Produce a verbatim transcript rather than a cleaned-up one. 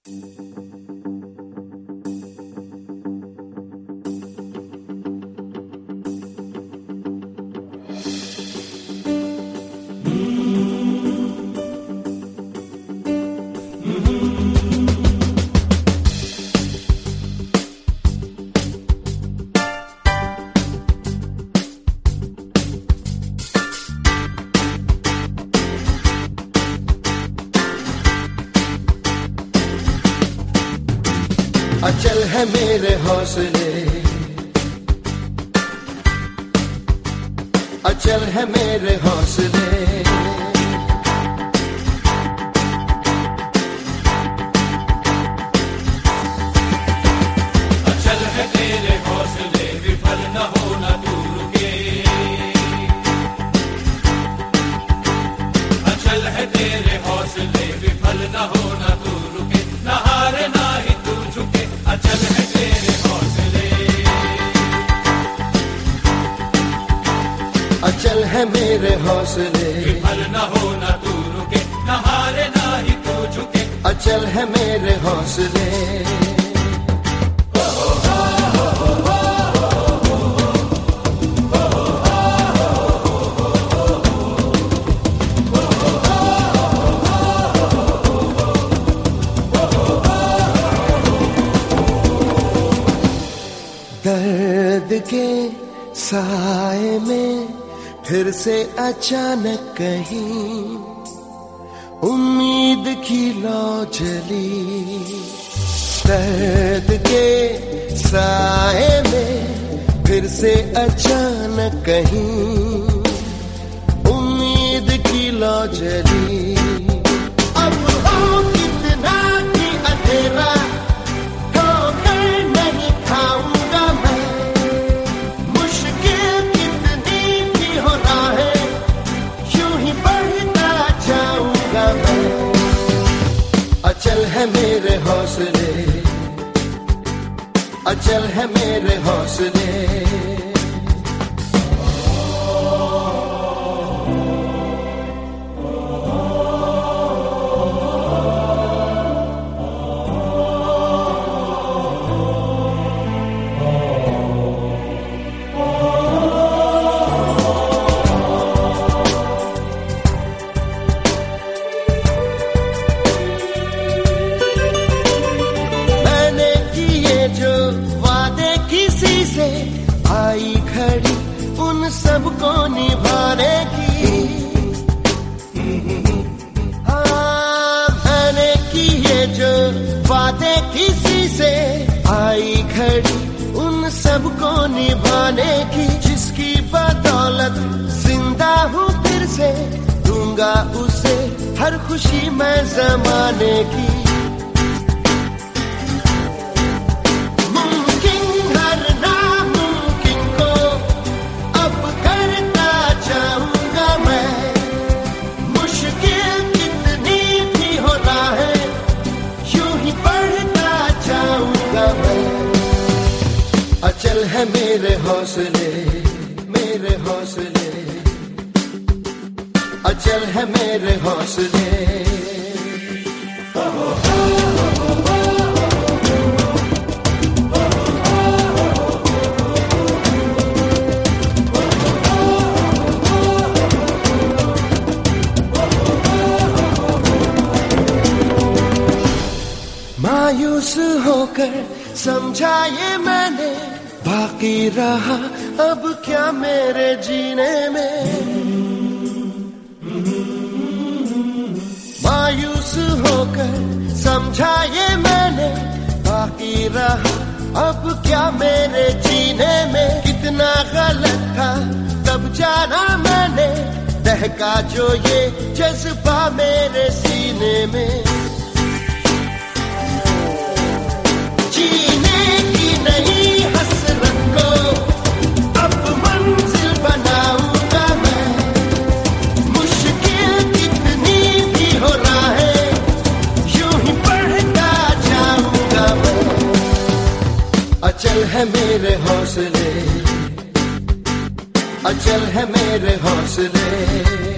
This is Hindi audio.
अचल है मेरे हौसले, अचल है मेरे हौसले, अचल है तेरे हौसले, विफल न होना तू रुके। अचल है तेरे हौसले, विफल न होना तू रुके, न हारे ना ही तू झुके। अचल है तेरे हौसले, अचल है मेरे हौसले, विफल न होना तू रुके, न हारे ना ही तू झुके। अचल है मेरे हौसले। दर्द के साए में फिर से अचानक कहीं उम्मीद की लौ जली। दर्द के साए में फिर से अचानक कहीं उम्मीद की लौ जली। अब हो कितना की अंधेरा, अचल है मेरे हौसले, अचल है मेरे हौसले। आई घड़ी उन सबको निभाने की, हाँ मैंने किए जो वादे किसी से। आई घड़ी उन सबको निभाने की, जिसकी बदौलत जिंदा हूँ फिर से। दूंगा उसे हर खुशी मैं जमाने की। अचल है मेरे हौसले, मेरे हौसले, अचल है मेरे हौसले। मायूस होकर समझा ये मैंने, बाकी रहा अब क्या मेरे जीने में। मायूस होकर समझा ये मैंने, बाकी रहा अब क्या मेरे जीने में। कितना गलत था तब जाना मैंने, दहका जो ये जज्बा मेरे सीने में। जीने की नहीं हसरत को अब मंजिल बनाऊंगा मैं, मुश्किल कितनी भी हो राहें यूं ही बढ़ता जाऊंगा मैं। अचल है मेरे हौसले, अचल है मेरे हौसले।